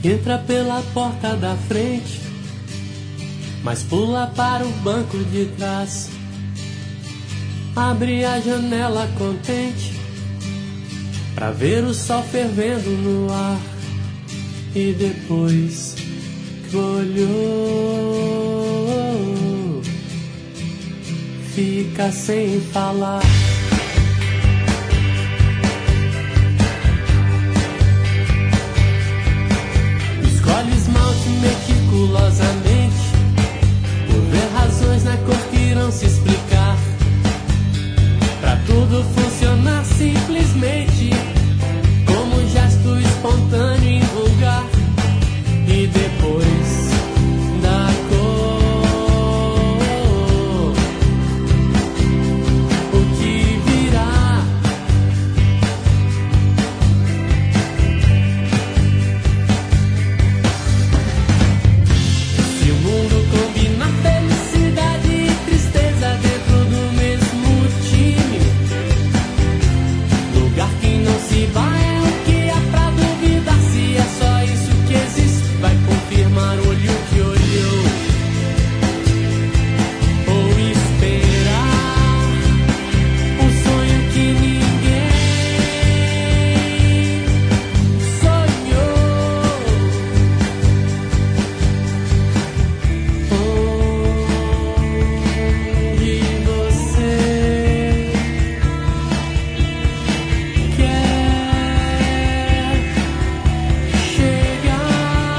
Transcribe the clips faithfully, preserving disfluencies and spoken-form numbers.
Entra pela porta da frente, mas pula para o banco de trás. Abre a janela contente pra ver o sol fervendo no ar. E depois que olhou, fica sem falar. Escolhe esmalte meticulosamente, por ver razões na cor que irão se explicar. Pra tudo funcionar simplesmente como um gesto espontâneo e vulgar. E depois da cor, o que virá? Se o mundo combina felicidade e tristeza dentro do mesmo time, lugar que não se vai é o que há pra duvidar. Se é só isso que existe, vai confirmar o olho que olhou, ou esperar um sonho que ninguém sonhou. Onde você quer chegar?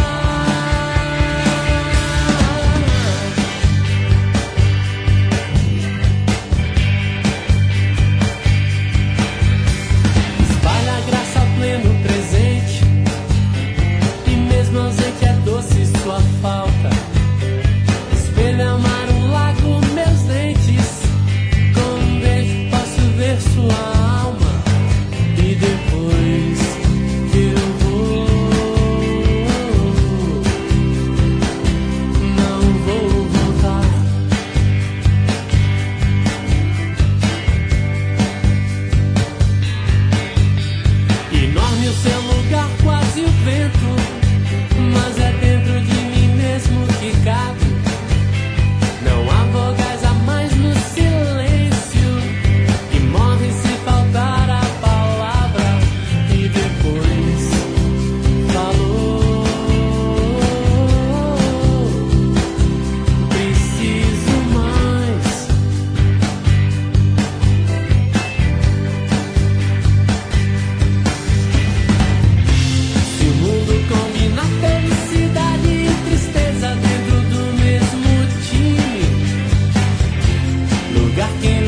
Espalha a graça ao pleno presente, e mesmo ausente é doce sua falta. Espelha o mar, um lago, meus dentes, com um beijo posso ver sua alma. E depois que eu vou, não vou voltar. Enorme o seu lugar, quase o vento, mas é dentro de mim mesmo que cabe. Não há vogais a mais no silêncio, que morre se faltar a palavra. E depois falou, preciso mais. Se o mundo combina felicidade e tristeza dentro do mesmo time, lugar que